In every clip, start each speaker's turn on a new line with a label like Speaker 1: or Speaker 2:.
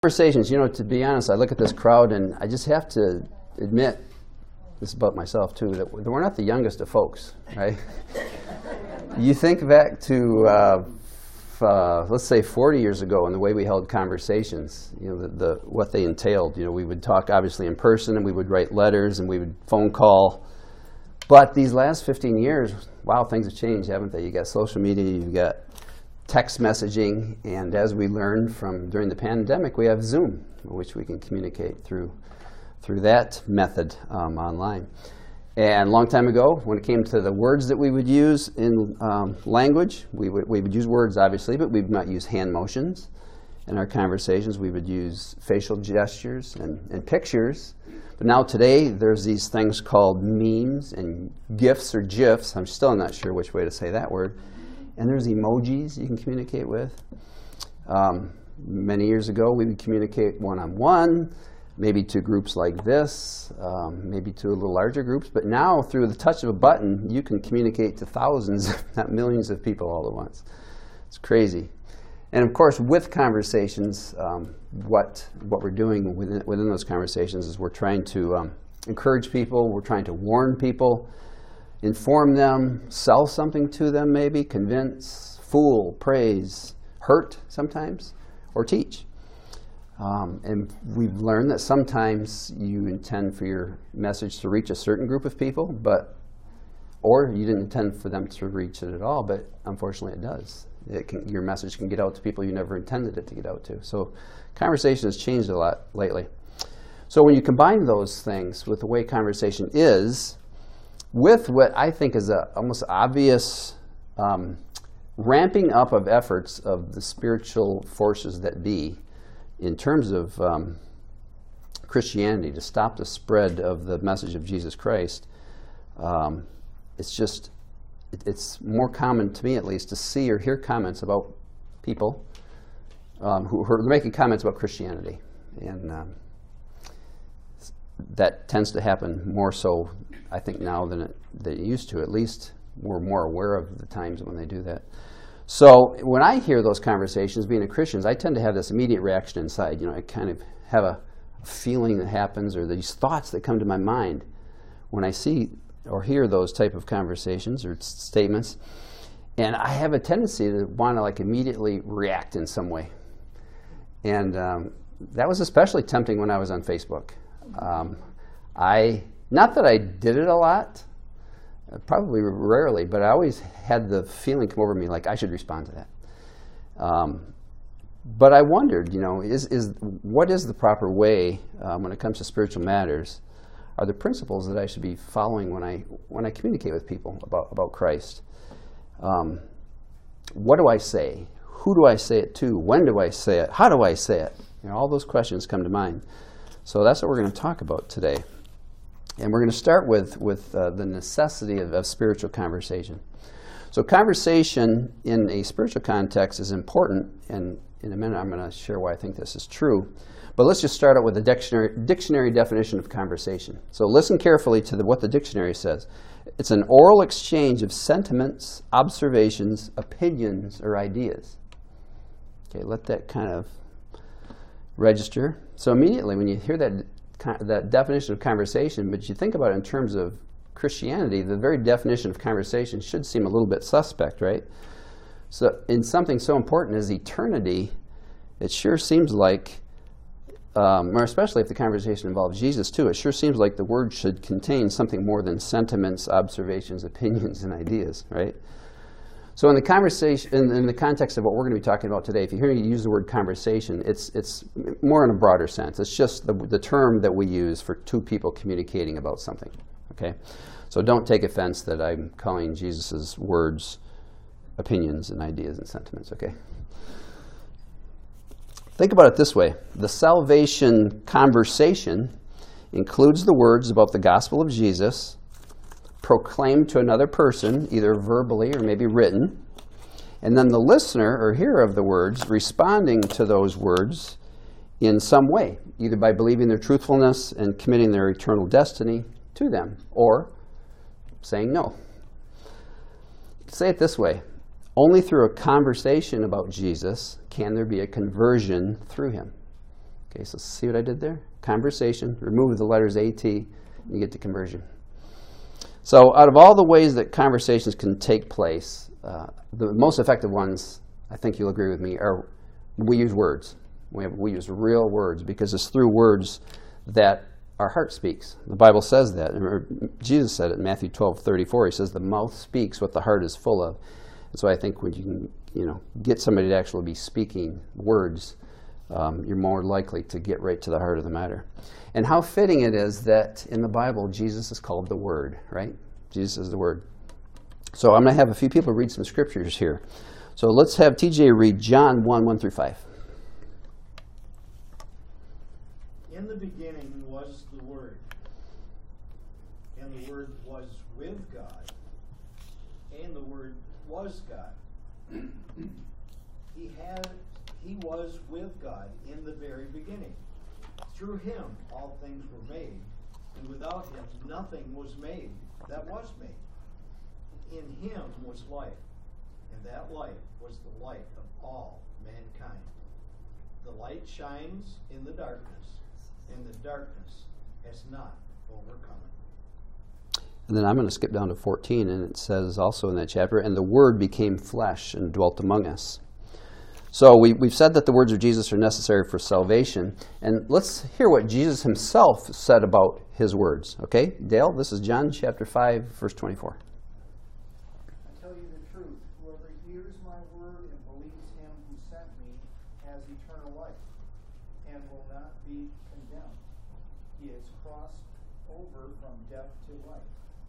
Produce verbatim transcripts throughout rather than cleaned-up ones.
Speaker 1: Conversations, you know, to be honest, I look at this crowd and I just have to admit, this is about myself too, that we're not the youngest of folks, right? You think back to, uh, uh, let's say forty years ago and the way we held conversations, you know, the, the, what they entailed. You know, we would talk obviously in person and we would write letters and we would phone call. But these last fifteen years, wow, things have changed, haven't they? You got social media, you've got text messaging, and as we learned from during the pandemic, we have Zoom, which we can communicate through through that method um, online. And a long time ago, when it came to the words that we would use in um, language, we would, we would use words, obviously, but we would not use hand motions in our conversations. We would use facial gestures and, and pictures. But now today, there's these things called memes and GIFs or GIFs. I'm still not sure which way to say that word. And there's emojis you can communicate with. Um, many years ago, we would communicate one-on-one, maybe to groups like this, um, maybe to a little larger groups. But now, through the touch of a button, you can communicate to thousands, if not millions of people all at once. It's crazy. And of course, with conversations, um, what, what we're doing within, within those conversations is we're trying to um, encourage people, we're trying to warn people, inform them, sell something to them maybe, convince, fool, praise, hurt sometimes, or teach. Um, and we've learned that sometimes you intend for your message to reach a certain group of people, but or you didn't intend for them to reach it at all, but unfortunately it does. It can, your message can get out to people you never intended it to get out to. So conversation has changed a lot lately. So when you combine those things with the way conversation is, with what I think is a almost obvious um, ramping up of efforts of the spiritual forces that be in terms of um, Christianity to stop the spread of the message of Jesus Christ, um, it's just, it, it's more common to me at least to see or hear comments about people um, who, who are making comments about Christianity. And um, that tends to happen more so, I think, now than it, than it used to. At least we're more aware of the times when they do that. So when I hear those conversations, being a Christian, I tend to have this immediate reaction inside. You know, I kind of have a feeling that happens, or these thoughts that come to my mind when I see or hear those type of conversations or statements. And I have a tendency to want to like immediately react in some way. And um, that was especially tempting when I was on Facebook. Um, I, not that I did it a lot, uh, probably rarely, but I always had the feeling come over me like I should respond to that. Um, but I wondered, you know, is, is, what is the proper way um, when it comes to spiritual matters? Are there principles that I should be following when I, when I communicate with people about, about Christ? Um, what do I say? Who do I say it to? When do I say it? How do I say it? You know, all those questions come to mind. So that's what we're going to talk about today. And we're going to start with, with uh, the necessity of, of spiritual conversation. So conversation in a spiritual context is important, and in a minute I'm going to share why I think this is true. But let's just start out with the dictionary, dictionary definition of conversation. So listen carefully to the, what the dictionary says. It's an oral exchange of sentiments, observations, opinions, or ideas. Okay, let that kind of register. So immediately when you hear that, that definition of conversation, but you think about it in terms of Christianity, the very definition of conversation should seem a little bit suspect, right? So in something so important as eternity, it sure seems like, um, or especially if the conversation involves Jesus too, it sure seems like the word should contain something more than sentiments, observations, opinions, and ideas, right? So in the conversation, in, in the context of what we're going to be talking about today, if you hear me use the word conversation, it's it's more in a broader sense. It's just the, the term that we use for two people communicating about something. Okay, so don't take offense that I'm calling Jesus's words opinions and ideas and sentiments. Okay. Think about it this way: the salvation conversation includes the words about the gospel of Jesus, proclaimed to another person, either verbally or maybe written, and then the listener or hearer of the words responding to those words in some way, either by believing their truthfulness and committing their eternal destiny to them, or saying no. Say it this way: only through a conversation about Jesus can there be a conversion through him. Okay, so see what I did there? Conversation, remove the letters A T, and you get to conversion. So out of all the ways that conversations can take place, uh, the most effective ones, I think you'll agree with me, are we use words. We, have, we use real words because it's through words that our heart speaks. The Bible says that. Or Jesus said it in Matthew twelve thirty-four. He says the mouth speaks what the heart is full of. And so I think when you can you know, get somebody to actually be speaking words, um, you're more likely to get right to the heart of the matter. And how fitting it is that in the Bible, Jesus is called the Word, right? Jesus is the Word. So I'm going to have a few people read some scriptures here. So let's have T J read John one, one through five.
Speaker 2: In the beginning was the Word, and the Word was with God, and the Word was God. He had, he was with God in the very beginning. Through him all things were made, and without him nothing was made that was made. In him was life, and that life was the light of all mankind. The light shines in the darkness, and the darkness has not overcome it.
Speaker 1: And then I'm going to skip down to fourteen, and it says also in that chapter, and the Word became flesh and dwelt among us. So we, we've said that the words of Jesus are necessary for salvation. And let's hear what Jesus himself said about his words. Okay, Dale, this is John chapter five, verse twenty-four.
Speaker 3: I tell you the truth, whoever hears my word and believes him who sent me has eternal life and will not be condemned. He has crossed over from death to life.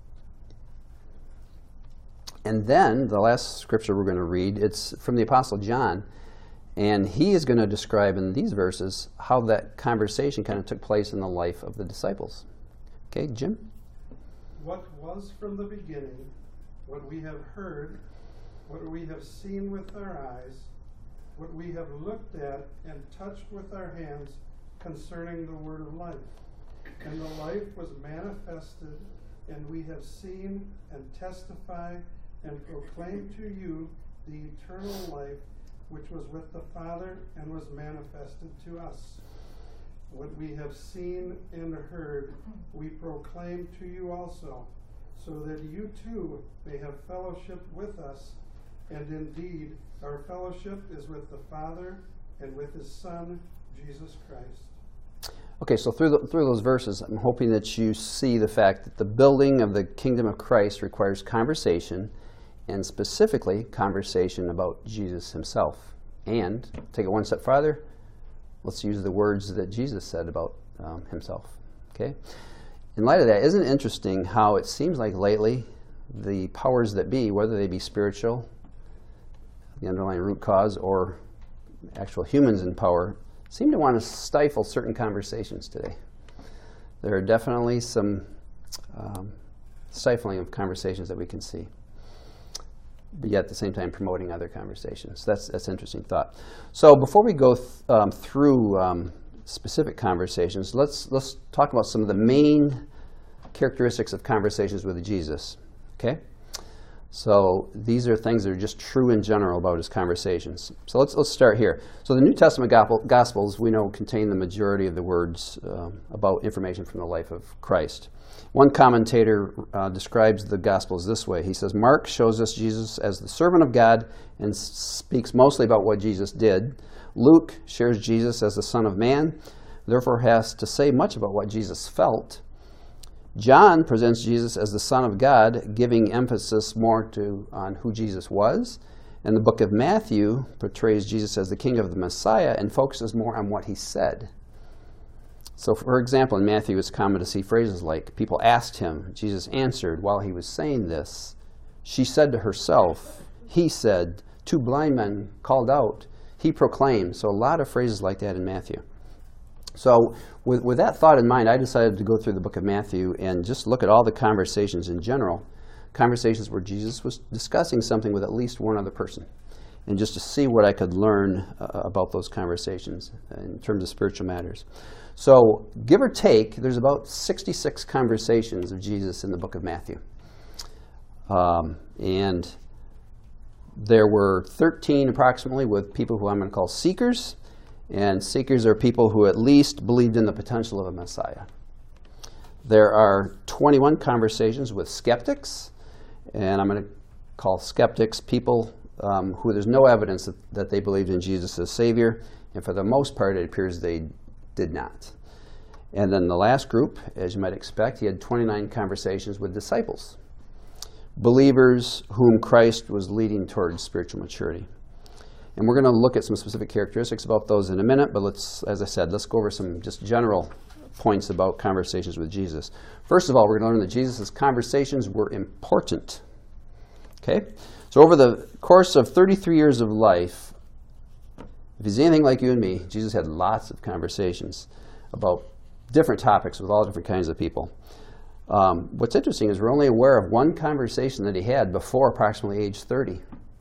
Speaker 1: And then the last scripture we're going to read, it's from the Apostle John. And he is going to describe in these verses how that conversation kind of took place in the life of the disciples. Okay, Jim?
Speaker 4: What was from the beginning, what we have heard, what we have seen with our eyes, what we have looked at and touched with our hands concerning the word of life. And the life was manifested, and we have seen and testify and proclaim to you the eternal life which was with the Father and was manifested to us. What we have seen and heard, we proclaim to you also, so that you too may have fellowship with us. And indeed, our fellowship is with the Father and with his Son, Jesus Christ.
Speaker 1: Okay, so through, the, through those verses, I'm hoping that you see the fact that the building of the kingdom of Christ requires conversation, and specifically conversation about Jesus himself. And take it one step farther, let's use the words that Jesus said about um, himself. Okay? In light of that, isn't it interesting how it seems like lately the powers that be, whether they be spiritual, the underlying root cause, or actual humans in power, seem to want to stifle certain conversations today. There are definitely some um, stifling of conversations that we can see, but yet at the same time promoting other conversations. That's that's an interesting thought. So before we go th um, through um, specific conversations, let's let's talk about some of the main characteristics of conversations with Jesus. Okay. So these are things that are just true in general about his conversations. So let's let's start here. So the New Testament Gospels, we know, contain the majority of the words um, about information from the life of Christ. One commentator uh, describes the Gospels this way. He says, Mark shows us Jesus as the servant of God and speaks mostly about what Jesus did. Luke shares Jesus as the Son of Man, therefore has to say much about what Jesus felt. John presents Jesus as the Son of God, giving emphasis more to on who Jesus was. And the book of Matthew portrays Jesus as the King of the Messiah and focuses more on what he said. So, for example, in Matthew, it's common to see phrases like, people asked him, Jesus answered while he was saying this. She said to herself, he said, two blind men called out, he proclaimed. So a lot of phrases like that in Matthew. So with, with that thought in mind, I decided to go through the book of Matthew and just look at all the conversations in general, conversations where Jesus was discussing something with at least one other person, and just to see what I could learn uh, about those conversations in terms of spiritual matters. So give or take, there's about sixty-six conversations of Jesus in the book of Matthew. Um, and there were thirteen approximately with people who I'm going to call seekers, And seekers are people who at least believed in the potential of a Messiah. There are twenty-one conversations with skeptics, and I'm going to call skeptics people um, who there's no evidence that, that they believed in Jesus as Savior, and for the most part it appears they did not. And then the last group, as you might expect, he had twenty-nine conversations with disciples, believers whom Christ was leading towards spiritual maturity. And we're going to look at some specific characteristics about those in a minute, but let's, as I said, let's go over some just general points about conversations with Jesus. First of all, we're going to learn that Jesus' conversations were important. Okay? So over the course of thirty-three years of life, if he's anything like you and me, Jesus had lots of conversations about different topics with all different kinds of people. Um, what's interesting is we're only aware of one conversation that he had before approximately age thirty.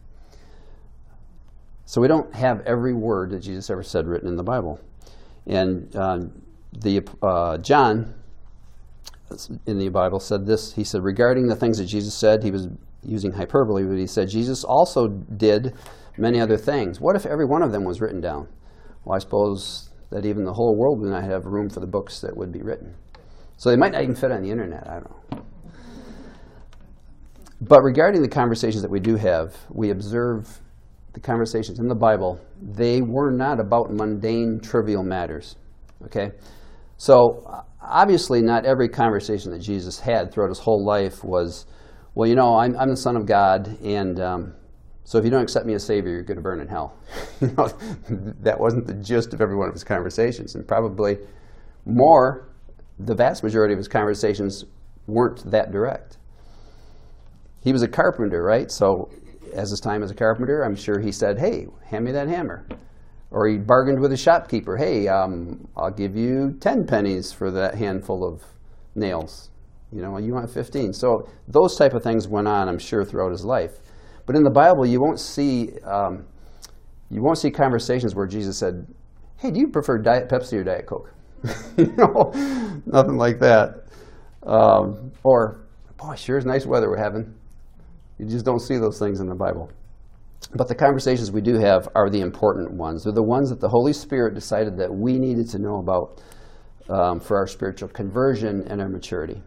Speaker 1: So we don't have every word that Jesus ever said written in the Bible. And uh, the uh, John, in the Bible, said this. He said, regarding the things that Jesus said, he was using hyperbole, but he said, Jesus also did many other things. What if every one of them was written down? Well, I suppose that even the whole world would not have room for the books that would be written. So they might not even fit on the internet, I don't know. But regarding the conversations that we do have, we observe the conversations in the Bible, they were not about mundane, trivial matters. Okay? So obviously not every conversation that Jesus had throughout his whole life was, well, you know, I'm, I'm the Son of God, and um, so if you don't accept me as Savior, you're going to burn in hell. You know, that wasn't the gist of every one of his conversations, and probably more, the vast majority of his conversations weren't that direct. He was a carpenter, right? So as his time as a carpenter, I'm sure he said, hey, hand me that hammer. Or he bargained with a shopkeeper, hey, um, I'll give you ten pennies for that handful of nails. You know, you want fifteen. So those type of things went on, I'm sure, throughout his life. But in the Bible, you won't see um, you won't see conversations where Jesus said, hey, do you prefer Diet Pepsi or Diet Coke? You know, nothing like that. Um, or, boy, sure is nice weather we're having. You just don't see those things in the Bible. But the conversations we do have are the important ones. They're the ones that the Holy Spirit decided that we needed to know about um, for our spiritual conversion and our maturity.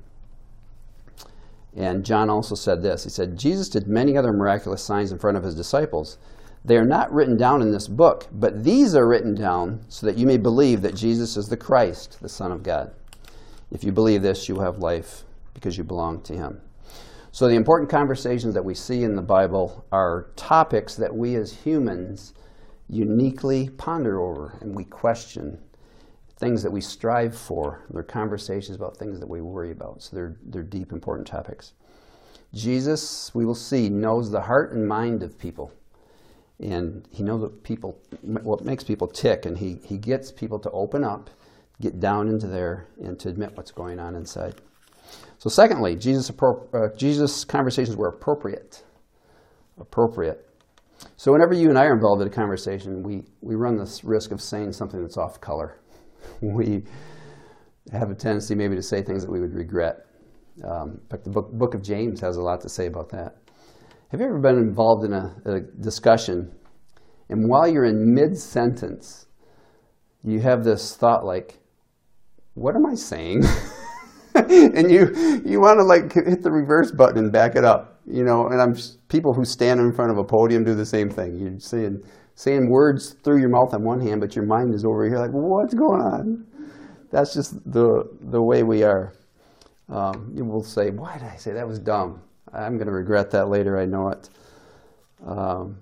Speaker 1: And John also said this. He said, Jesus did many other miraculous signs in front of his disciples. They are not written down in this book, but these are written down so that you may believe that Jesus is the Christ, the Son of God. If you believe this, you will have life because you belong to him. So the important conversations that we see in the Bible are topics that we as humans uniquely ponder over and we question, things that we strive for. They're conversations about things that we worry about. So they're, they're deep, important topics. Jesus, we will see, knows the heart and mind of people. And he knows what people, what makes people tick. And he, he gets people to open up, get down into there, and to admit what's going on inside. So secondly, Jesus, uh, Jesus' conversations were appropriate. Appropriate. So whenever you and I are involved in a conversation, we, we run this risk of saying something that's off color. We have a tendency maybe to say things that we would regret. Um, in fact, the book, book of James has a lot to say about that. Have you ever been involved in a, a discussion, and while you're in mid-sentence, you have this thought like, what am I saying? And you you want to like hit the reverse button and back it up, you know. And I'm people who stand in front of a podium do the same thing. You're saying saying words through your mouth on one hand, but your mind is over here like, what's going on? That's just the the way we are. Um, you will say, why did I say that was dumb? I'm going to regret that later. I know it. Um,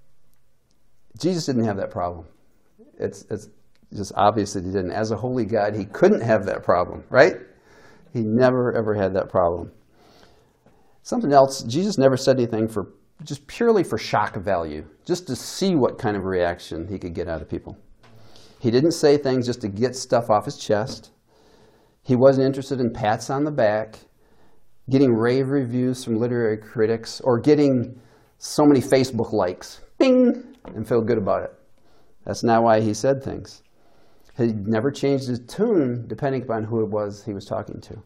Speaker 1: Jesus didn't have that problem. It's it's just obvious that he didn't. As a holy God, he couldn't have that problem, right? He never, ever had that problem. Something else, Jesus never said anything for just purely for shock value, just to see what kind of reaction he could get out of people. He didn't say things just to get stuff off his chest. He wasn't interested in pats on the back, getting rave reviews from literary critics, or getting so many Facebook likes, bing, and feel good about it. That's not why he said things. He never changed his tune depending upon who it was he was talking to.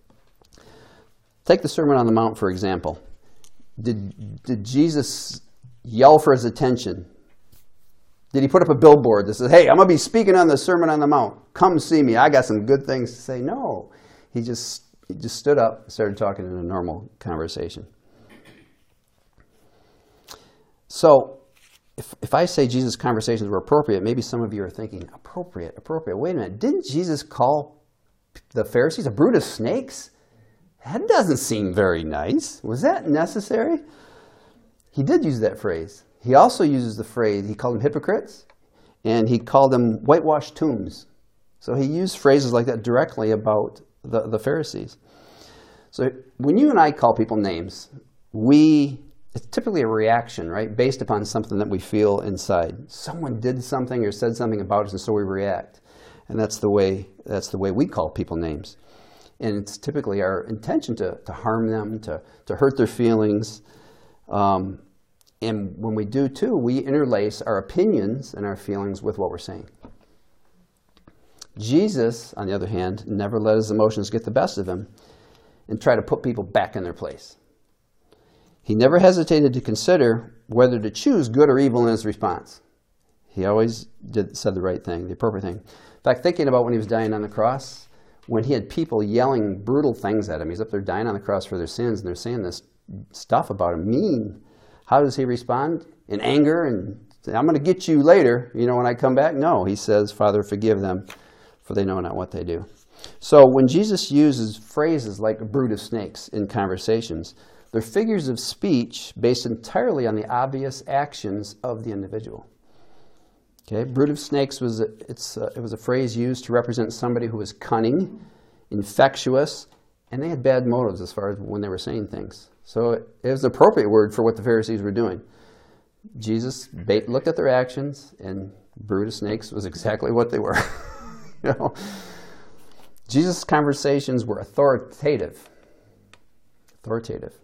Speaker 1: Take the Sermon on the Mount, for example. Did, did Jesus yell for his attention? Did he put up a billboard that says, hey, I'm going to be speaking on the Sermon on the Mount. Come see me. I got some good things to say. No. He just, he just stood up and started talking in a normal conversation. So if, if I say Jesus' conversations were appropriate, maybe some of you are thinking, appropriate, appropriate. Wait a minute. Didn't Jesus call the Pharisees a brood of snakes? That doesn't seem very nice. Was that necessary? He did use that phrase. He also uses the phrase, he called them hypocrites, and he called them whitewashed tombs. So he used phrases like that directly about the, the Pharisees. So when you and I call people names, we, it's typically a reaction, right, based upon something that we feel inside. Someone did something or said something about us, and so we react. And that's the way, that's the way we call people names. And it's typically our intention to, to harm them, to, to hurt their feelings. Um, And when we do, too, we interlace our opinions and our feelings with what we're saying. Jesus, on the other hand, never let his emotions get the best of him and try to put people back in their place. He never hesitated to consider whether to choose good or evil in his response. He always did, said the right thing, the appropriate thing. In fact, thinking about when he was dying on the cross, when he had people yelling brutal things at him, he's up there dying on the cross for their sins, and they're saying this stuff about him, mean. How does he respond? In anger and say, I'm going to get you later, you know, when I come back? No, he says, Father, forgive them, for they know not what they do. So when Jesus uses phrases like a brood of snakes in conversations, they're figures of speech based entirely on the obvious actions of the individual. Okay, brood of snakes was a, it's a, it was a phrase used to represent somebody who was cunning, infectious, and they had bad motives as far as when they were saying things. So it was the appropriate word for what the Pharisees were doing. Jesus looked at their actions, and brood of snakes was exactly what they were. You know, Jesus' conversations were authoritative. Authoritative.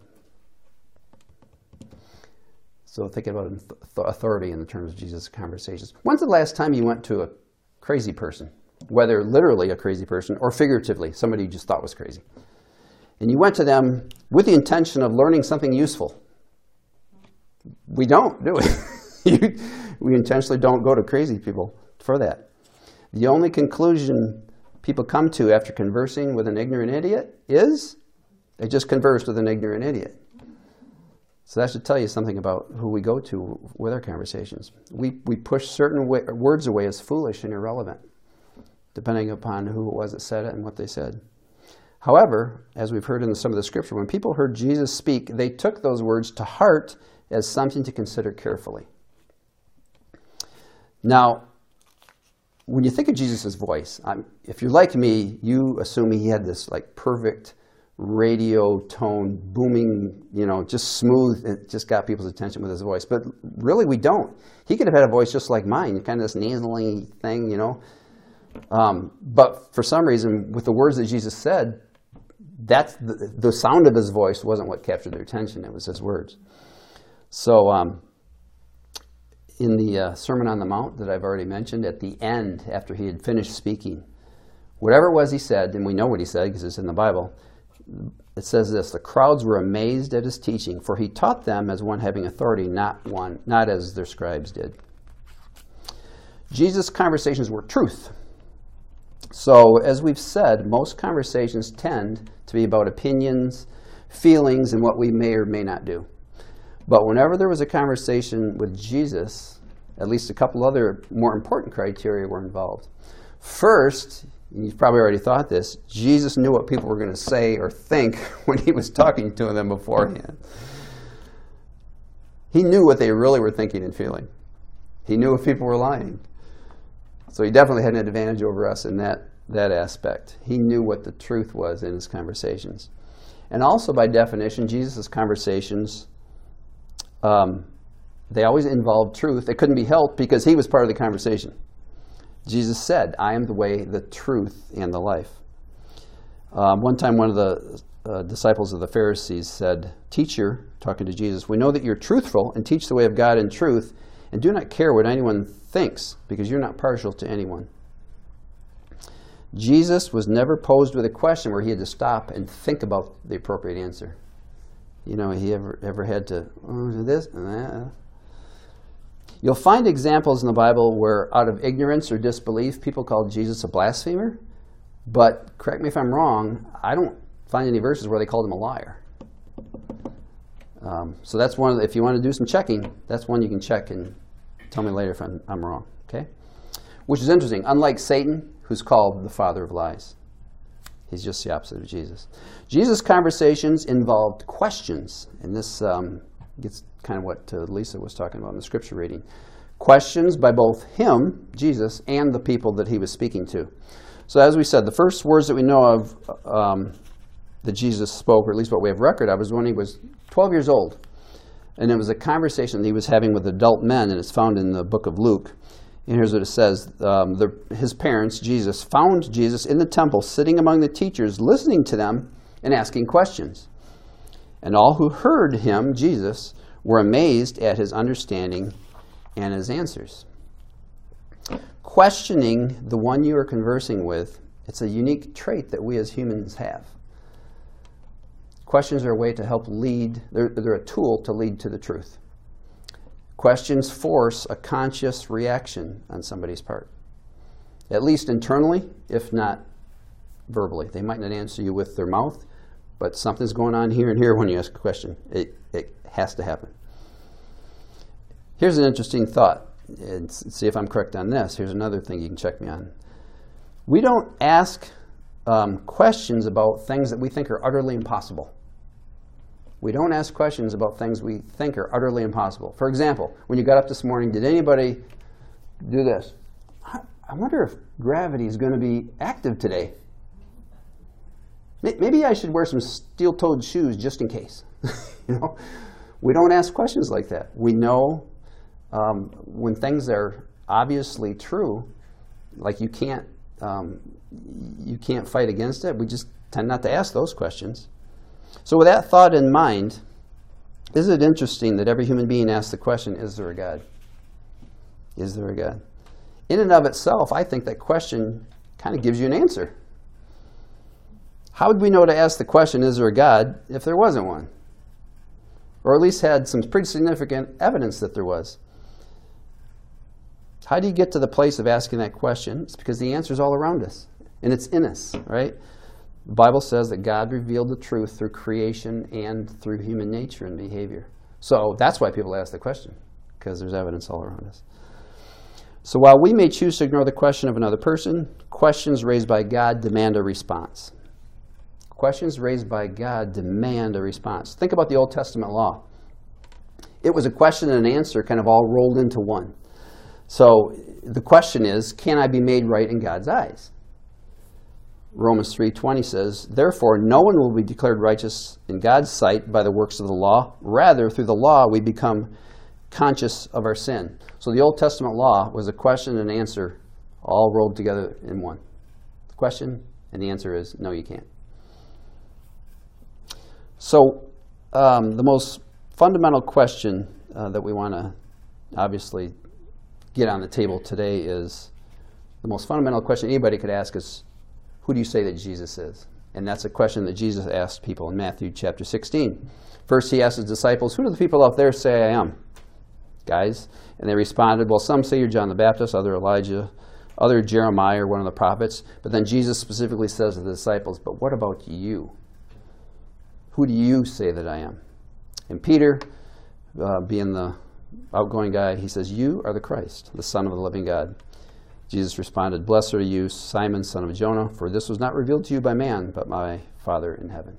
Speaker 1: So think about authority in the terms of Jesus' conversations. When's the last time you went to a crazy person, whether literally a crazy person or figuratively, somebody you just thought was crazy? And you went to them with the intention of learning something useful. We don't, do we? We intentionally don't go to crazy people for that. The only conclusion people come to after conversing with an ignorant idiot is they just conversed with an ignorant idiot. So that should tell you something about who we go to with our conversations. We, we push certain way, words away as foolish and irrelevant, depending upon who it was that said it and what they said. However, as we've heard in some of the scripture, when people heard Jesus speak, they took those words to heart as something to consider carefully. Now, when you think of Jesus' voice, I'm, if you're like me, you assume he had this like perfect radio tone, booming, you know, just smooth, it just got people's attention with his voice. But really, we don't. He could have had a voice just like mine, kind of this nasally thing, you know. Um, but for some reason, with the words that Jesus said, that's the, the sound of his voice wasn't what captured their attention. It was his words. So um, in the uh, Sermon on the Mount that I've already mentioned, at the end, after he had finished speaking, whatever it was he said, and we know what he said because it's in the Bible, it says this: the crowds were amazed at his teaching, for he taught them as one having authority, not one, not as their scribes did. Jesus' conversations were truth. So, as we've said, most conversations tend to be about opinions, feelings, and what we may or may not do. But whenever there was a conversation with Jesus, at least a couple other more important criteria were involved. First, and you've probably already thought this, Jesus knew what people were going to say or think when he was talking to them beforehand. He knew what they really were thinking and feeling. He knew if people were lying. So he definitely had an advantage over us in that, that aspect. He knew what the truth was in his conversations. And also, by definition, Jesus' conversations, um, they always involved truth. They couldn't be helped because he was part of the conversation. Jesus said, I am the way, the truth, and the life. Um, one time, one of the uh, disciples of the Pharisees said, Teacher, talking to Jesus, we know that you're truthful and teach the way of God in truth, and do not care what anyone thinks, because you're not partial to anyone. Jesus was never posed with a question where he had to stop and think about the appropriate answer. You know, he ever ever had to, oh, this and that. You'll find examples in the Bible where out of ignorance or disbelief, people called Jesus a blasphemer. But correct me if I'm wrong, I don't find any verses where they called him a liar. Um, so that's one of the, if you want to do some checking, that's one you can check and tell me later if I'm, I'm wrong. Okay? Which is interesting. Unlike Satan, who's called the father of lies. He's just the opposite of Jesus. Jesus' conversations involved questions. And this um, gets kind of what uh, Lisa was talking about in the scripture reading. Questions by both him, Jesus, and the people that he was speaking to. So as we said, the first words that we know of um, that Jesus spoke, or at least what we have record of, was when he was twelve years old. And it was a conversation that he was having with adult men, and it's found in the book of Luke. And here's what it says. Um, the, his parents, Jesus, found Jesus in the temple, sitting among the teachers, listening to them and asking questions. And all who heard him, Jesus, were amazed at his understanding and his answers. Questioning the one you are conversing with, it's a unique trait that we as humans have. Questions are a way to help lead, they're, they're a tool to lead to the truth. Questions force a conscious reaction on somebody's part, at least internally, if not verbally. They might not answer you with their mouth, but something's going on here and here when you ask a question. It, it has to happen. Here's an interesting thought, and see if I'm correct on this. Here's another thing you can check me on. We don't ask um, questions about things that we think are utterly impossible. We don't ask questions about things we think are utterly impossible. For example, when you got up this morning, did anybody do this? I wonder if gravity is going to be active today. Maybe I should wear some steel-toed shoes just in case. You know, we don't ask questions like that. We know um, when things are obviously true, like you can't um, you can't fight against it. We just tend not to ask those questions. So with that thought in mind, isn't it interesting that every human being asks the question, is there a God? Is there a God? In and of itself, I think that question kind of gives you an answer. How would we know to ask the question, is there a God, if there wasn't one? Or at least had some pretty significant evidence that there was. How do you get to the place of asking that question? It's because the answer is all around us, and it's in us, right? The Bible says that God revealed the truth through creation and through human nature and behavior. So that's why people ask the question, because there's evidence all around us. So while we may choose to ignore the question of another person, questions raised by God demand a response. Questions raised by God demand a response. Think about the Old Testament law. It was a question and an answer kind of all rolled into one. So the question is, can I be made right in God's eyes? Romans three twenty says, therefore no one will be declared righteous in God's sight by the works of the law. Rather, through the law we become conscious of our sin. So the Old Testament law was a question and an answer all rolled together in one. The question and the answer is, no, you can't. So um, the most fundamental question uh, that we want to obviously get on the table today is, the most fundamental question anybody could ask is, who do you say that Jesus is? And that's a question that Jesus asked people in Matthew chapter sixteen. First he asked his disciples, who do the people out there say I am? Guys. And they responded, well, some say you're John the Baptist, other Elijah, other Jeremiah, or one of the prophets. But then Jesus specifically says to the disciples, but what about you? Who do you say that I am? And Peter, uh, being the outgoing guy, he says, you are the Christ, the Son of the living God. Jesus responded, blessed are you, Simon, son of Jonah, for this was not revealed to you by man, but my Father in heaven.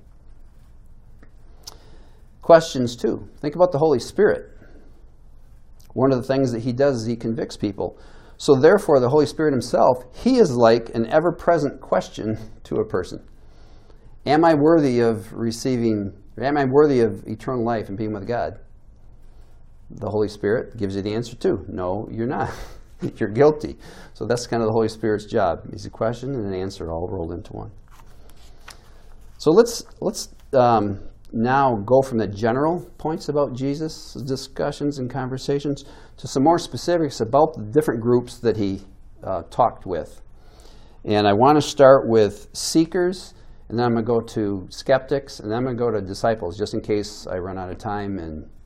Speaker 1: Questions, too. Think about the Holy Spirit. One of the things that he does is he convicts people. So therefore, the Holy Spirit himself, he is like an ever-present question to a person. Am I worthy of receiving, am I worthy of eternal life and being with God? The Holy Spirit gives you the answer, too. No, you're not. You're guilty. So that's kind of the Holy Spirit's job. He's a question and an answer all rolled into one. So let's let's um, now go from the general points about Jesus' discussions and conversations to some more specifics about the different groups that he uh, talked with. And I want to start with seekers, and then I'm going to go to skeptics, and then I'm going to go to disciples, just in case I run out of time and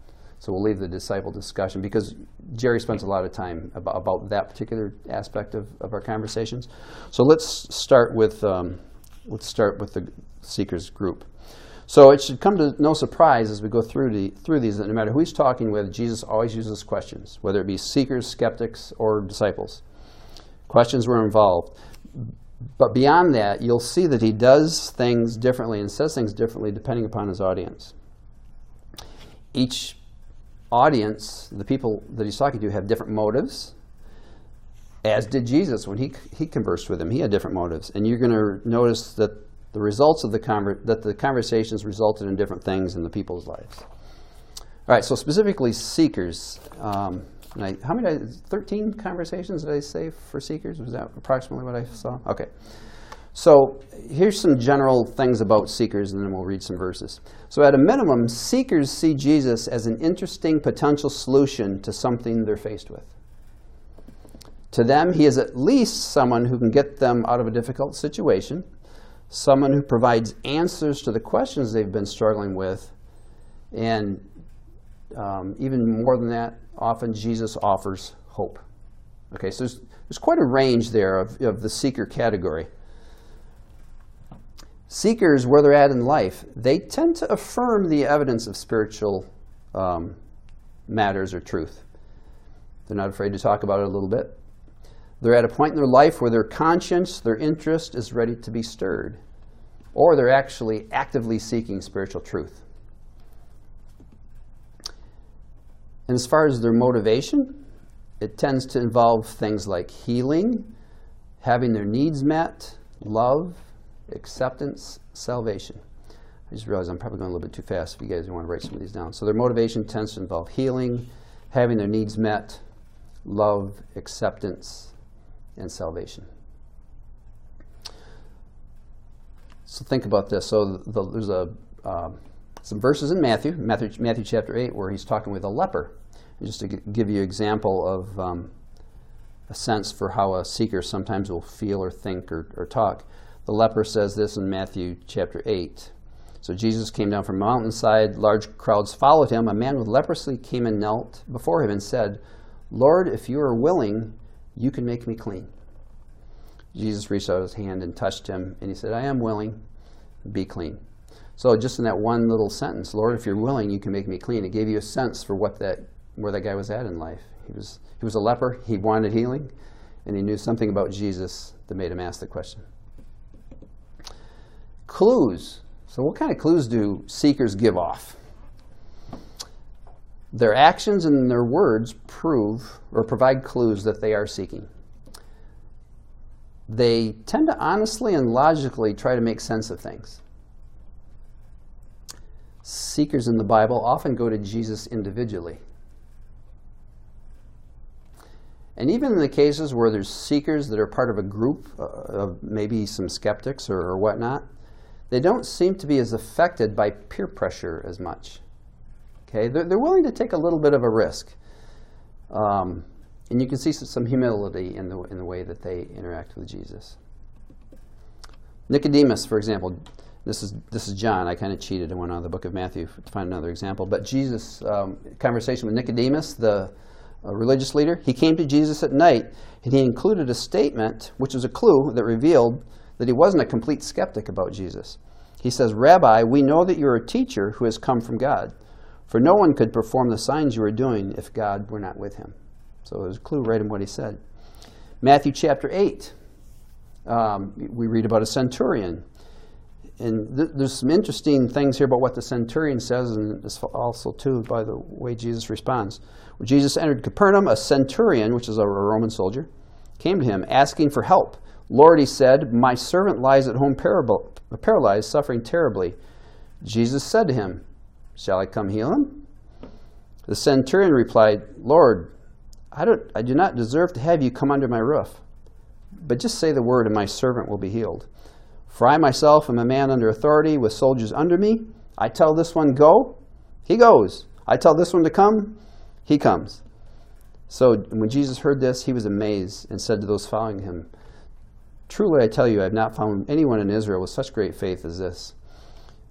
Speaker 1: So we'll leave the disciple discussion because Jerry spends a lot of time about, about that particular aspect of, of our conversations. So let's start with um, let's start with the seekers group. So it should come to no surprise as we go through the through these that no matter who he's talking with, Jesus always uses questions, whether it be seekers, skeptics, or disciples. Questions were involved. But beyond that, you'll see that he does things differently and says things differently depending upon his audience. Each audience, the people that he's talking to, have different motives, as did Jesus when he he conversed with them. He had different motives, and you're going to notice that the results of the conver- that the conversations resulted in different things in the people's lives. All right, so specifically seekers. Um, and I, how many? thirteen conversations did I say for seekers? Was that approximately what I saw? Okay. So here's some general things about seekers, and then we'll read some verses. So at a minimum, seekers see Jesus as an interesting potential solution to something they're faced with. To them, he is at least someone who can get them out of a difficult situation, someone who provides answers to the questions they've been struggling with, and um, even more than that, often Jesus offers hope. Okay, so there's, there's quite a range there of, of the seeker category. Seekers, where they're at in life, they tend to affirm the evidence of spiritual um, matters or truth. They're not afraid to talk about it a little bit. They're at a point in their life where their conscience, their interest is ready to be stirred, or they're actually actively seeking spiritual truth. And as far as their motivation, it tends to involve things like healing, having their needs met, love, acceptance, salvation. I just realized I'm probably going a little bit too fast if you guys want to write some of these down. So their motivation tends to involve healing, having their needs met, love, acceptance, and salvation. So think about this. So the, the, there's a um, some verses in Matthew, Matthew, Matthew chapter eight, where he's talking with a leper. And just to g- give you an example of um, a sense for how a seeker sometimes will feel or think or, or talk. The leper says this in Matthew chapter eight. So Jesus came down from a mountainside. Large crowds followed him. A man with leprosy came and knelt before him and said, "Lord, if you are willing, you can make me clean." Jesus reached out his hand and touched him, and he said, "I am willing, be clean." So just in that one little sentence, "Lord, if you're willing, you can make me clean," it gave you a sense for what that, where that guy was at in life. He was, he was a leper, he wanted healing, and he knew something about Jesus that made him ask the question. Clues. So what kind of clues do seekers give off? Their actions and their words prove or provide clues that they are seeking. They tend to honestly and logically try to make sense of things. Seekers in the Bible often go to Jesus individually. And even in the cases where there's seekers that are part of a group uh, of maybe some skeptics or, or whatnot, they don't seem to be as affected by peer pressure as much. Okay, they're, they're willing to take a little bit of a risk. Um, and you can see some humility in the, in the way that they interact with Jesus. Nicodemus, for example, this is, this is John. I kind of cheated and went on the book of Matthew to find another example. But Jesus' um, conversation with Nicodemus, the uh, religious leader, he came to Jesus at night, and he included a statement, which was a clue that revealed that he wasn't a complete skeptic about Jesus. He says, "Rabbi, we know that you're a teacher who has come from God, for no one could perform the signs you are doing if God were not with him." So there's a clue right in what he said. Matthew chapter eight, um, we read about a centurion. And th- there's some interesting things here about what the centurion says, and this also, too, by the way Jesus responds. When Jesus entered Capernaum, a centurion, which is a Roman soldier, came to him asking for help. "Lord," he said, "my servant lies at home parable, paralyzed, suffering terribly." Jesus said to him, "Shall I come heal him?" The centurion replied, "Lord, I, don't, I do not deserve to have you come under my roof, but just say the word and my servant will be healed. For I myself am a man under authority with soldiers under me. I tell this one, go, he goes. I tell this one to come, he comes." So when Jesus heard this, he was amazed and said to those following him, "Truly I tell you, I have not found anyone in Israel with such great faith as this."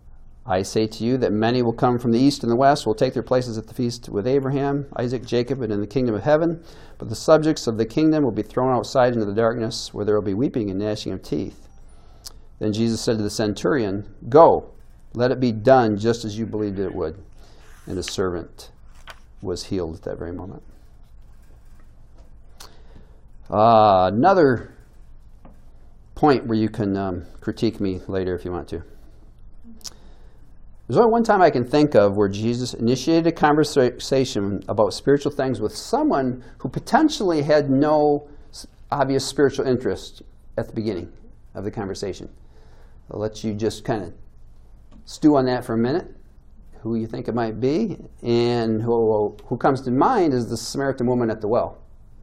Speaker 1: I say to you that many will come from the east and the west, will take their places at the feast with Abraham, Isaac, Jacob, and in the kingdom of heaven. But the subjects of the kingdom will be thrown outside into the darkness, where there will be weeping and gnashing of teeth. Then Jesus said to the centurion, Go, let it be done just as you believed it would. And his servant was healed at that very moment. Uh, another point where you can um, critique me later if you want to. There's only one time I can think of where Jesus initiated a conversation about spiritual things with someone who potentially had no obvious spiritual interest at the beginning of the conversation. I'll let you just kind of stew on that for a minute, who you think it might be, and who, who comes to mind is the Samaritan woman at the well.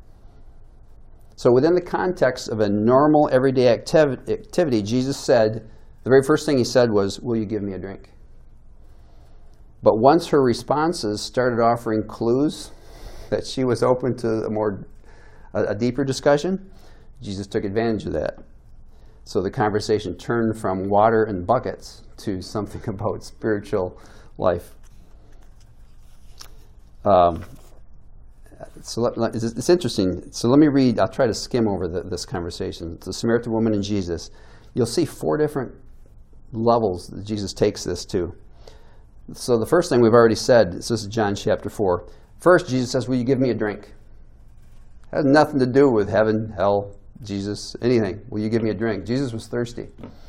Speaker 1: So within the context of a normal, everyday activ- activity, Jesus said, the very first thing he said was, will you give me a drink? But once her responses started offering clues that she was open to a more, a, a deeper discussion, Jesus took advantage of that. So the conversation turned from water and buckets to something about spiritual life. Um, so let, let, it's, it's interesting. So let me read, I'll try to skim over the, this conversation. The Samaritan woman and Jesus. You'll see four different levels that Jesus takes this to. So the first thing we've already said, this is John chapter four. First, Jesus says, will you give me a drink? It has nothing to do with heaven, hell, Jesus, anything. Will you give me a drink? Jesus was thirsty.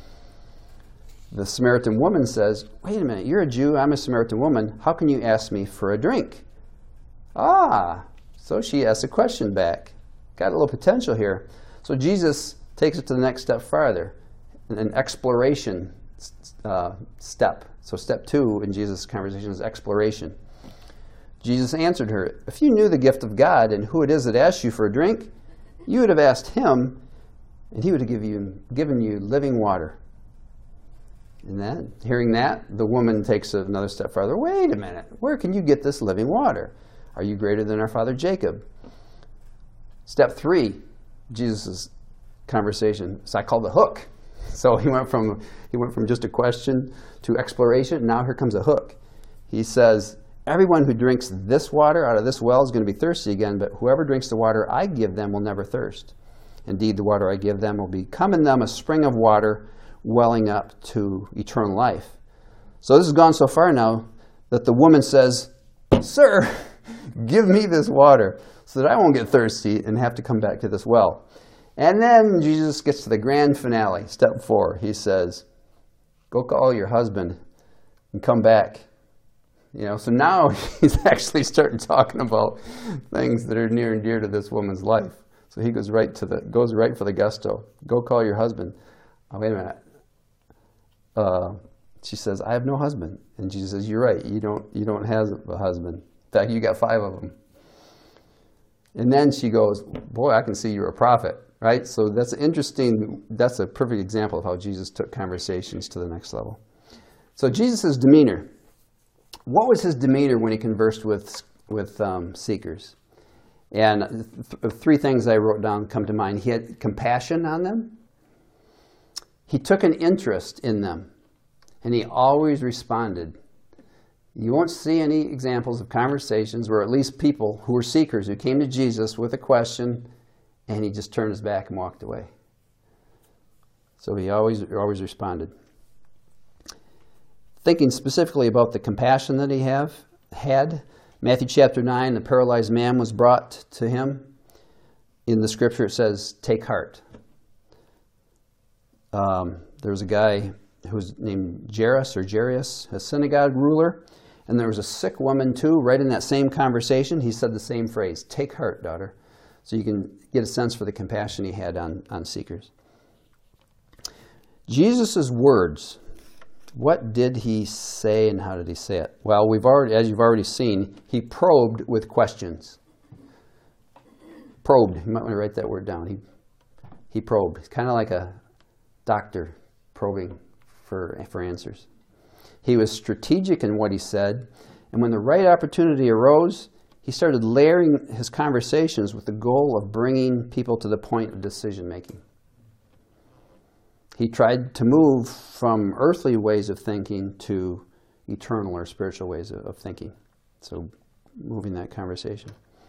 Speaker 1: The Samaritan woman says, wait a minute, you're a Jew, I'm a Samaritan woman. How can you ask me for a drink? Ah, so she asks a question back. Got a little potential here. So Jesus takes it to the next step farther, an exploration uh, step. So step two in Jesus' conversation is exploration. Jesus answered her, if you knew the gift of God and who it is that asks you for a drink, you would have asked him, and he would have give you, given you living water. And then, hearing that, the woman takes another step farther. Wait a minute, where can you get this living water? Are you greater than our father Jacob? Step three, Jesus' conversation. So I call the hook. So he went from he went from just a question to exploration. Now here comes a hook. He says, everyone who drinks this water out of this well is going to be thirsty again, but whoever drinks the water I give them will never thirst. Indeed, the water I give them will become in them a spring of water welling up to eternal life. So this has gone so far now that the woman says, Sir, give me this water so that I won't get thirsty and have to come back to this well. And then Jesus gets to the grand finale, step four. He says, go call your husband and come back. You know, so now he's actually starting talking about things that are near and dear to this woman's life. So he goes right to the goes right for the gusto. Go call your husband. Oh, wait a minute. Uh, she says, I have no husband. And Jesus says, you're right. You don't you don't have a husband. In fact, you got five of them. And then she goes, boy, I can see you're a prophet. Right? So that's interesting. That's a perfect example of how Jesus took conversations to the next level. So Jesus' demeanor. What was his demeanor when he conversed with, with um, seekers? And th- three things I wrote down come to mind. He had compassion on them. He took an interest in them. And he always responded. You won't see any examples of conversations where at least people who were seekers who came to Jesus with a question and he just turned his back and walked away. So he always, always responded. Thinking specifically about the compassion that he have, had, Matthew chapter nine, the paralyzed man was brought to him. In the scripture it says, take heart. Um, there was a guy who was named Jairus or Jairus, a synagogue ruler, and there was a sick woman too. Right in that same conversation, he said the same phrase, take heart, daughter. So you can get a sense for the compassion he had on, on seekers. Jesus' words, what did he say and how did he say it? Well, we've already, as you've already seen, he probed with questions. Probed, you might want to write that word down. He, he probed. It's kind of like a doctor probing for, for answers. He was strategic in what he said, and when the right opportunity arose, he started layering his conversations with the goal of bringing people to the point of decision making. he tried to move from earthly ways of thinking to eternal or spiritual ways of, of thinking. So moving that conversation.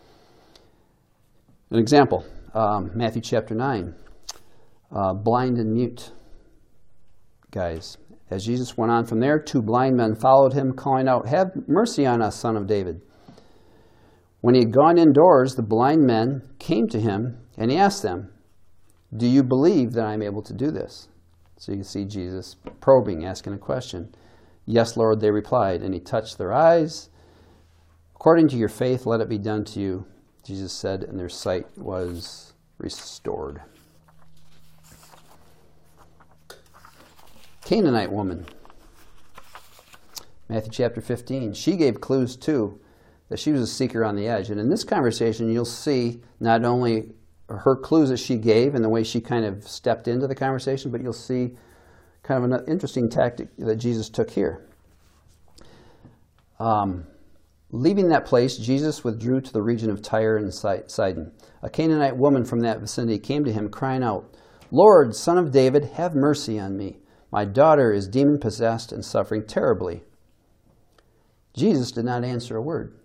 Speaker 1: An example, um, Matthew chapter nine, uh, blind and mute guys. As Jesus went on from there, two blind men followed him, calling out, "Have mercy on us, Son of David." When he had gone indoors, the blind men came to him, and he asked them, "Do you believe that I am able to do this?" So you can see Jesus probing, asking a question. "Yes, Lord," they replied, and he touched their eyes. "According to your faith, let it be done to you," Jesus said, and their sight was restored. Canaanite woman. Matthew chapter fifteen. She gave clues too, that she was a seeker on the edge. And in this conversation, you'll see not only her clues that she gave and the way she kind of stepped into the conversation, but you'll see kind of an interesting tactic that Jesus took here. Um, leaving that place, Jesus withdrew to the region of Tyre and Sidon. A Canaanite woman from that vicinity came to him, crying out, "Lord, Son of David, have mercy on me. My daughter is demon-possessed and suffering terribly." Jesus did not answer a word.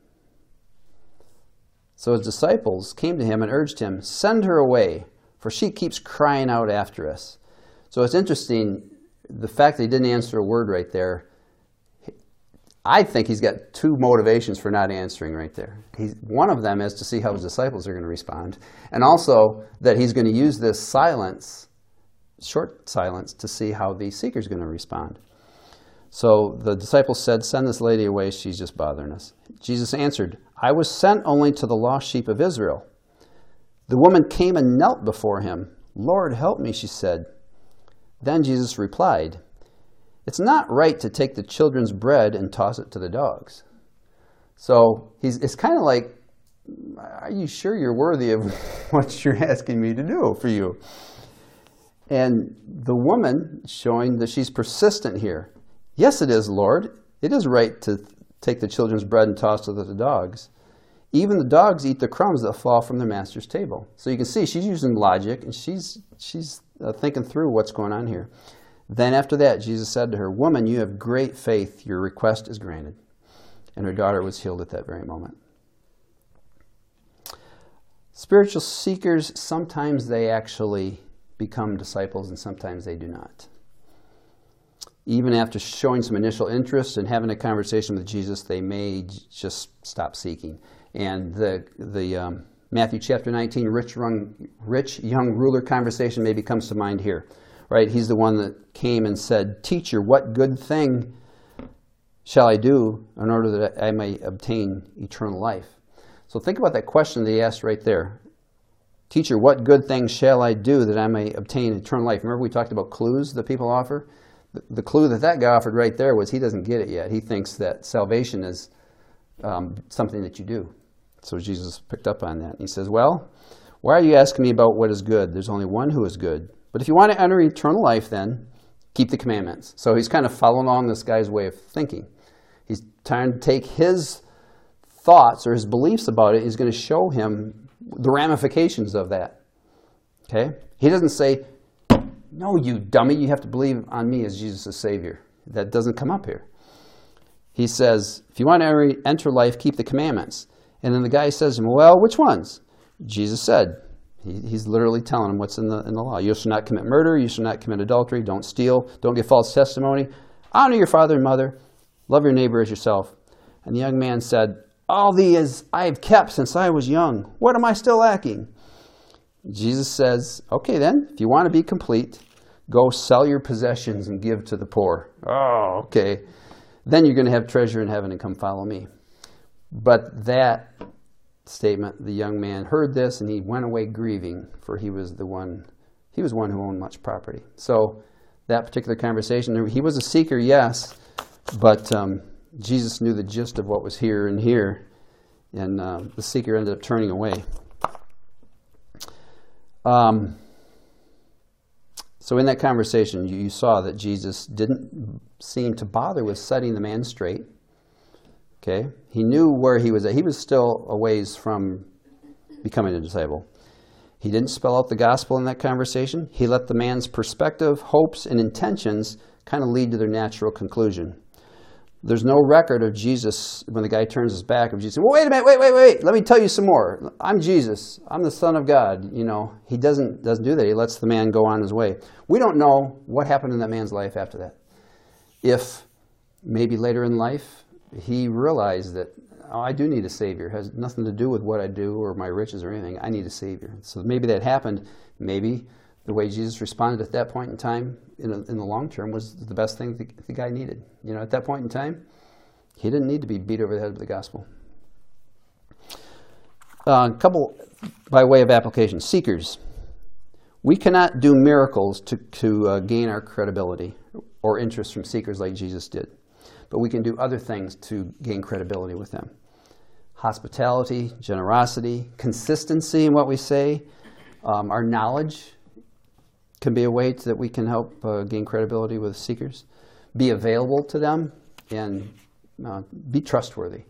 Speaker 1: So his disciples came to him and urged him, "Send her away, for she keeps crying out after us." So it's interesting, the fact that he didn't answer a word right there. I think he's got two motivations for not answering right there. He's, one of them is to see how his disciples are going to respond, and also that he's going to use this silence, short silence, to see how the seeker is going to respond. So the disciples said, "Send this lady away, she's just bothering us." Jesus answered, "I was sent only to the lost sheep of Israel." The woman came and knelt before him. "Lord, help me," she said. Then Jesus replied, "It's not right to take the children's bread and toss it to the dogs." So he's, it's kind of like, are you sure you're worthy of what you're asking me to do for you? And the woman, showing that she's persistent here. "Yes, it is, Lord. It is right to take the children's bread and toss it to the dogs. Even the dogs eat the crumbs that fall from their master's table." So you can see she's using logic, and she's, she's uh, thinking through what's going on here. Then after that, Jesus said to her, "Woman, you have great faith. Your request is granted." And her daughter was healed at that very moment. Spiritual seekers, sometimes they actually become disciples, and sometimes they do not. Even after showing some initial interest and having a conversation with Jesus, they may j- just stop seeking. And the the um, Matthew chapter nineteen rich young, rich young ruler conversation maybe comes to mind here, right? He's the one that came and said, "Teacher, what good thing shall I do in order that I may obtain eternal life?" So think about that question that he asked right there. "Teacher, what good thing shall I do that I may obtain eternal life?" Remember we talked about clues that people offer? The, the clue that that guy offered right there was he doesn't get it yet. He thinks that salvation is um, something that you do. So Jesus picked up on that. He says, "Well, why are you asking me about what is good? There's only one who is good. But if you want to enter eternal life, then keep the commandments." So he's kind of following along this guy's way of thinking. He's trying to take his thoughts or his beliefs about it. He's going to show him the ramifications of that. Okay? He doesn't say, "No, you dummy, you have to believe on me as Jesus' Savior." That doesn't come up here. He says, if you want to enter life, keep the commandments. And then the guy says to him, "Well, which ones?" Jesus said, he, he's literally telling him what's in the, in the law. "You shall not commit murder, you shall not commit adultery, don't steal, don't give false testimony, honor your father and mother, love your neighbor as yourself." And the young man said, "All these I have kept since I was young. What am I still lacking?" Jesus says, "Okay then, if you want to be complete, go sell your possessions and give to the poor." Oh, okay. Then you're going to have treasure in heaven and come follow me. But that statement, the young man heard this and he went away grieving, for he was the one, he was one who owned much property. So that particular conversation, he was a seeker, yes, but um, Jesus knew the gist of what was here and here, and uh, the seeker ended up turning away. Um, so in that conversation, you, you saw that Jesus didn't seem to bother with setting the man straight. Okay, he knew where he was at. He was still a ways from becoming a disciple. He didn't spell out the gospel in that conversation. He let the man's perspective, hopes, and intentions kind of lead to their natural conclusion. There's no record of Jesus, when the guy turns his back, of Jesus saying, well, wait a minute, wait, wait, wait, let me tell you some more. I'm Jesus. I'm the Son of God. You know, he doesn't, doesn't do that. He lets the man go on his way. We don't know what happened in that man's life after that. If maybe later in life he realized that, oh, I do need a Savior. It has nothing to do with what I do or my riches or anything. I need a Savior. So maybe that happened. Maybe the way Jesus responded at that point in time, in, a, in the long term, was the best thing the, the guy needed. You know, at that point in time, he didn't need to be beat over the head with the gospel. Uh, a couple by way of application. Seekers. We cannot do miracles to, to uh, gain our credibility or interest from seekers like Jesus did. But we can do other things to gain credibility with them. Hospitality, generosity, consistency in what we say, um, our knowledge can be a way that we can help uh, gain credibility with seekers. Be available to them and uh, be trustworthy.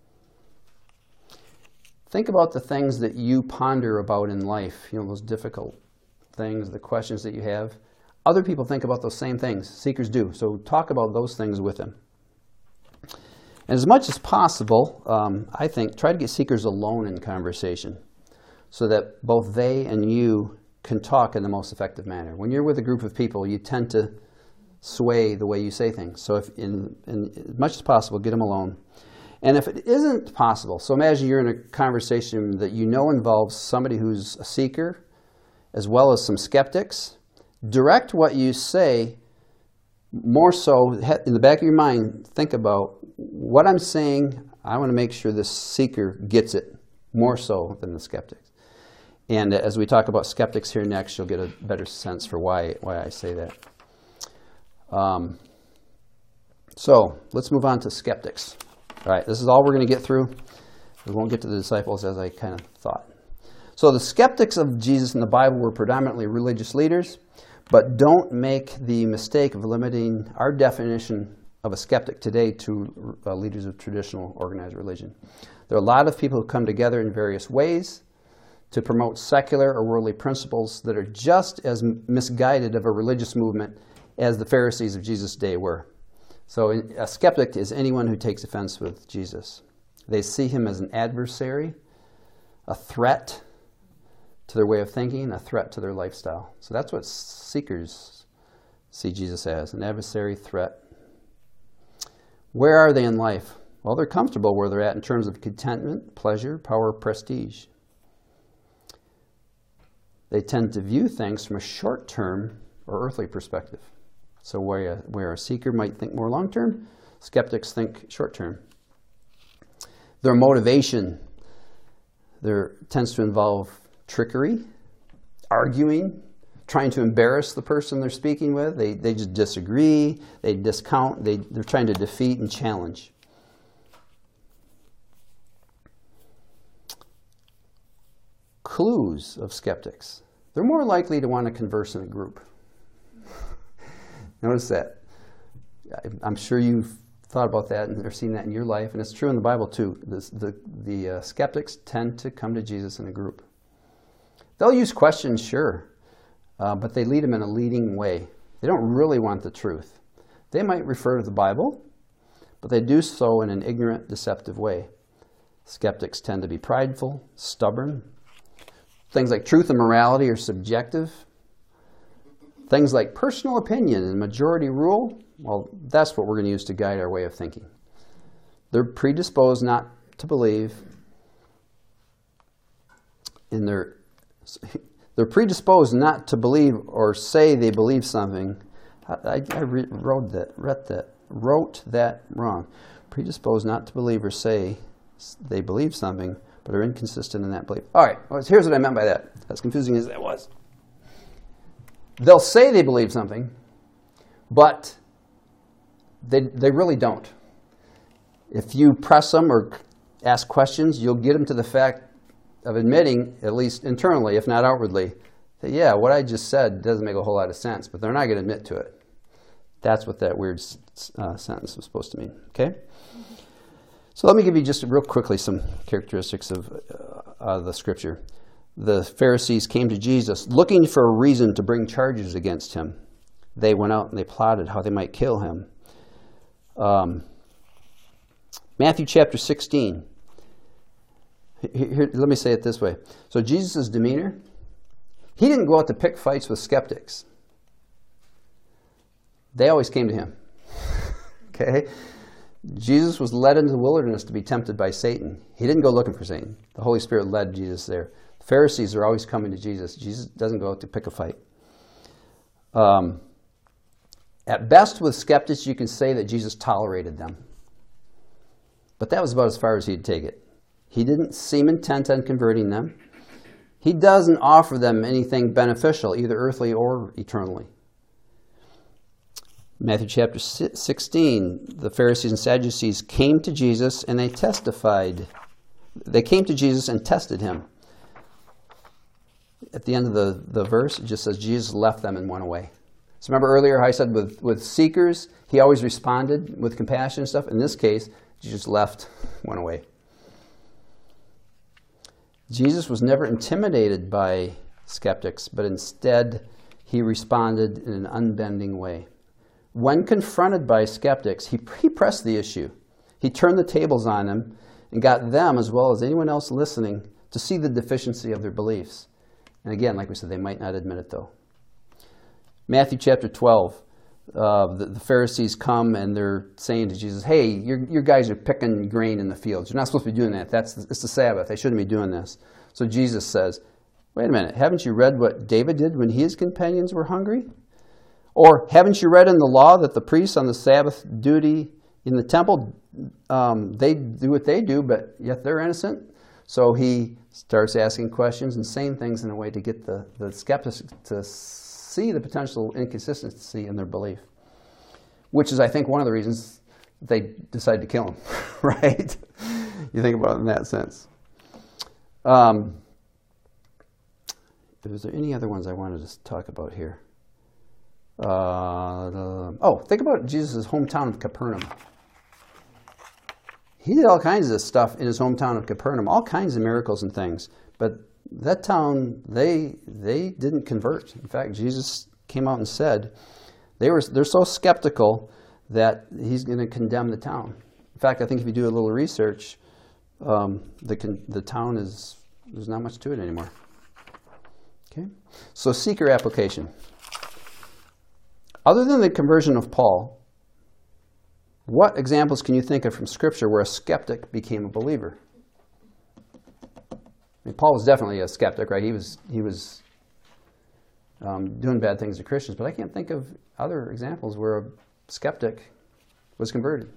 Speaker 1: Think about the things that you ponder about in life, you know, those difficult things, the questions that you have. Other people think about those same things. Seekers do. So talk about those things with them. And as much as possible, um, I think, try to get seekers alone in conversation so that both they and you can talk in the most effective manner. When you're with a group of people, you tend to sway the way you say things. So if in, in as much as possible, get them alone. And if it isn't possible, so imagine you're in a conversation that you know involves somebody who's a seeker as well as some skeptics. Direct what you say more so in the back of your mind. Think about what I'm saying. I want to make sure the seeker gets it more so than the skeptics. And as we talk about skeptics here next, you'll get a better sense for why, why I say that. Um, so let's move on to skeptics. All right, this is all we're going to get through. We won't get to the disciples as I kind of thought. So the skeptics of Jesus in the Bible were predominantly religious leaders, but don't make the mistake of limiting our definition of a skeptic today to uh, leaders of traditional organized religion. There are a lot of people who come together in various ways to promote secular or worldly principles that are just as misguided of a religious movement as the Pharisees of Jesus' day were. So a skeptic is anyone who takes offense with Jesus. They see him as an adversary, a threat to their way of thinking, a threat to their lifestyle. So that's what seekers see Jesus as, an adversary, threat. Where are they in life? Well, they're comfortable where they're at in terms of contentment, pleasure, power, prestige. They tend to view things from a short-term or earthly perspective. So where a, where a seeker might think more long-term, skeptics think short-term. Their motivation there tends to involve trickery, arguing, trying to embarrass the person they're speaking with. They, they just disagree, they discount, they, they're trying to defeat and challenge. Clues of skeptics. They're more likely to want to converse in a group. Notice that. I'm sure you've thought about that and or seen that in your life, and it's true in the Bible too. The, the, the uh, skeptics tend to come to Jesus in a group. They'll use questions, sure, uh, but they lead them in a leading way. They don't really want the truth. They might refer to the Bible, but they do so in an ignorant, deceptive way. Skeptics tend to be prideful, stubborn. Things like truth and morality are subjective. Things like personal opinion and majority rule, well, that's what we're going to use to guide our way of thinking. They're predisposed not to believe in their, they're predisposed not to believe or say they believe something. I, I re- wrote that, read that, wrote that wrong. Predisposed not to believe or say they believe something, but are inconsistent in that belief. All right, well, here's what I meant by that. As confusing as that was. They'll say they believe something, but they, they really don't. If you press them or ask questions, you'll get them to the fact of admitting, at least internally, if not outwardly, that, yeah, what I just said doesn't make a whole lot of sense, but they're not going to admit to it. That's what that weird uh, sentence was supposed to mean, okay? So let me give you just real quickly some characteristics of uh, uh, the Scripture. the Pharisees came to Jesus looking for a reason to bring charges against him. They went out and they plotted how they might kill him. Um, Matthew chapter sixteen. Here, here, let me say it this way. So Jesus' demeanor, he didn't go out to pick fights with skeptics. They always came to him. Okay? Jesus was led into the wilderness to be tempted by Satan. He didn't go looking for Satan. The Holy Spirit led Jesus there. The Pharisees are always coming to Jesus. Jesus doesn't go out to pick a fight. Um, at best, with skeptics, you can say that Jesus tolerated them. But that was about as far as he'd take it. He didn't seem intent on converting them. He doesn't offer them anything beneficial, either earthly or eternally. Matthew chapter sixteen, the Pharisees and Sadducees came to Jesus and they testified. They came to Jesus and tested him. At the end of the, the verse, it just says Jesus left them and went away. So remember earlier how I said with, with seekers, he always responded with compassion and stuff. In this case, Jesus left, went away. Jesus was never intimidated by skeptics, but instead he responded in an unbending way. When confronted by skeptics, he, he pressed the issue. He turned the tables on them and got them, as well as anyone else listening, to see the deficiency of their beliefs. And again, like we said, they might not admit it though. Matthew chapter twelve, uh, the, the Pharisees come and they're saying to Jesus, hey, your, your guys are picking grain in the fields. You're not supposed to be doing that. That's It's the Sabbath. They shouldn't be doing this. So Jesus says, wait a minute, haven't you read what David did when his companions were hungry? Or haven't you read in the law that the priests on the Sabbath duty in the temple, um, they do what they do, but yet they're innocent? So he starts asking questions and saying things in a way to get the, the skeptics to see the potential inconsistency in their belief, which is, I think, one of the reasons they decide to kill him, right? You think about it in that sense. Um, is there any other ones I wanted to talk about here? Uh, the, oh, think about Jesus' hometown of Capernaum. He did all kinds of stuff in his hometown of Capernaum, all kinds of miracles and things. But that town, they they didn't convert. In fact, Jesus came out and said they were they're so skeptical that he's going to condemn the town. In fact, I think if you do a little research, um, the the town is there's not much to it anymore. Okay, so seeker application. Other than the conversion of Paul, what examples can you think of from Scripture where a skeptic became a believer? I mean, Paul was definitely a skeptic, right? He was he was um, doing bad things to Christians, but I can't think of other examples where a skeptic was converted.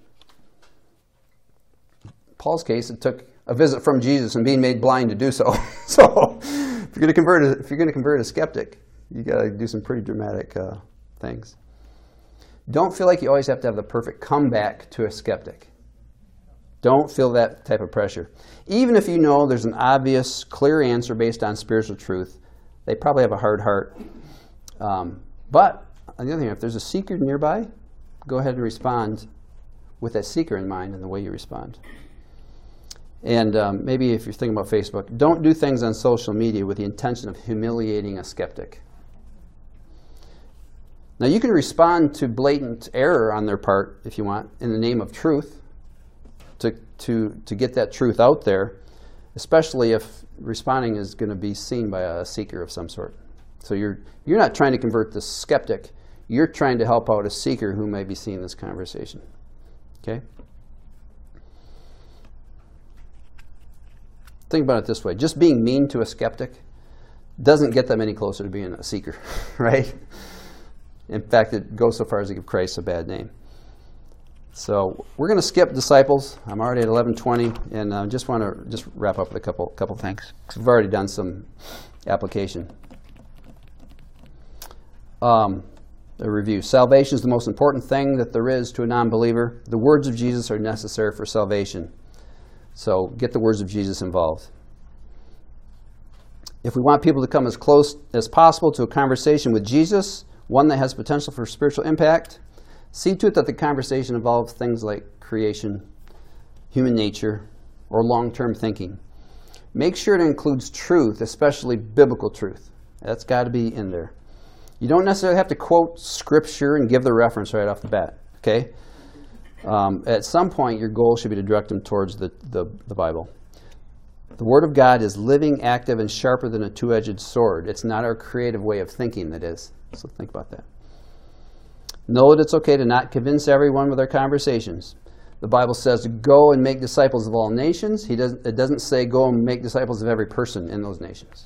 Speaker 1: In Paul's case, it took a visit from Jesus and being made blind to do so. So, if you're going to convert, a, if you're going to convert a skeptic, you got to do some pretty dramatic uh, things. Don't feel like you always have to have the perfect comeback to a skeptic. Don't feel that type of pressure. Even if you know there's an obvious, clear answer based on spiritual truth, they probably have a hard heart. Um, but, on the other hand, if there's a seeker nearby, go ahead and respond with that seeker in mind in the way you respond. And um, maybe if you're thinking about Facebook, don't do things on social media with the intention of humiliating a skeptic. Now, you can respond to blatant error on their part, if you want, in the name of truth, to, to, to get that truth out there, especially if responding is going to be seen by a seeker of some sort. So you're, you're not trying to convert the skeptic. You're trying to help out a seeker who may be seeing this conversation. Okay? Think about it this way. Just being mean to a skeptic doesn't get them any closer to being a seeker, right? In fact, it goes so far as to give Christ a bad name. So we're going to skip disciples. I'm already at eleven twenty, and I uh, just want to just wrap up with a couple couple things. We've already done some application. Um, a review. Salvation is the most important thing that there is to a non-believer. The words of Jesus are necessary for salvation. So get the words of Jesus involved. If we want people to come as close as possible to a conversation with Jesus, one that has potential for spiritual impact, see to it that the conversation involves things like creation, human nature, or long-term thinking. make sure it includes truth, especially biblical truth. That's got to be in there. You don't necessarily have to quote Scripture and give the reference right off the bat, okay? Um, at some point, your goal should be to direct them towards the, the, the Bible. The Word of God is living, active, and sharper than a two-edged sword. It's not our creative way of thinking that is. So think about that. Know that it's okay to not convince everyone with our conversations. The Bible says to go and make disciples of all nations. He doesn't, it doesn't say go and make disciples of every person in those nations.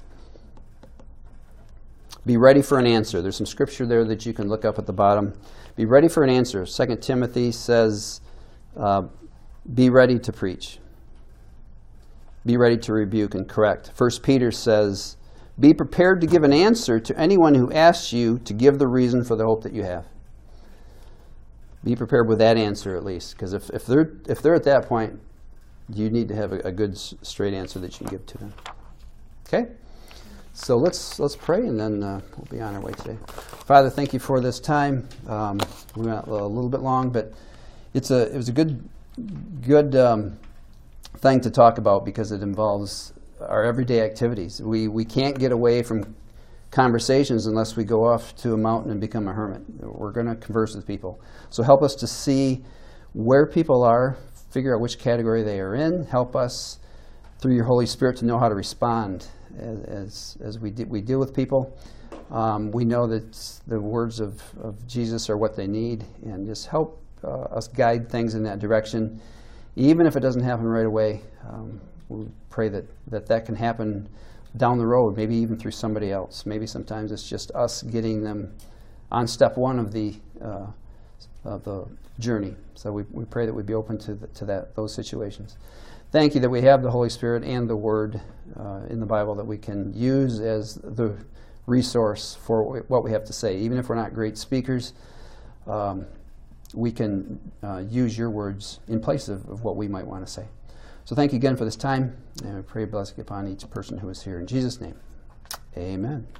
Speaker 1: Be ready for an answer. There's some scripture there that you can look up at the bottom. Be ready for an answer. Second Timothy says, uh, be ready to preach. Be ready to rebuke and correct. First Peter says, be prepared to give an answer to anyone who asks you to give the reason for the hope that you have. Be prepared with that answer at least, because if, if they're if they're at that point, you need to have a, a good straight answer that you can give to them. Okay? So let's let's pray, and then uh, we'll be on our way today. Father, thank you for this time. Um, we went a little bit long, but it's a it was a good good um, thing to talk about because it involves our everyday activities. We we can't get away from conversations unless we go off to a mountain and become a hermit. We're going to converse with people. So help us to see where people are, figure out which category they are in. Help us through your Holy Spirit to know how to respond as as, as we de- we deal with people. Um, we know that the words of, of Jesus are what they need, and just help uh, us guide things in that direction. Even if it doesn't happen right away, um, we pray that, that that can happen down the road, maybe even through somebody else. Maybe sometimes it's just us getting them on step one of the uh, of the journey. So we, we pray that we'd be open to the, to that those situations. Thank you that we have the Holy Spirit and the Word uh, in the Bible that we can use as the resource for what we have to say. Even if we're not great speakers, um, we can uh, use your words in place of, of what we might want to say. So thank you again for this time, and I pray blessing upon each person who is here. In Jesus' name, amen.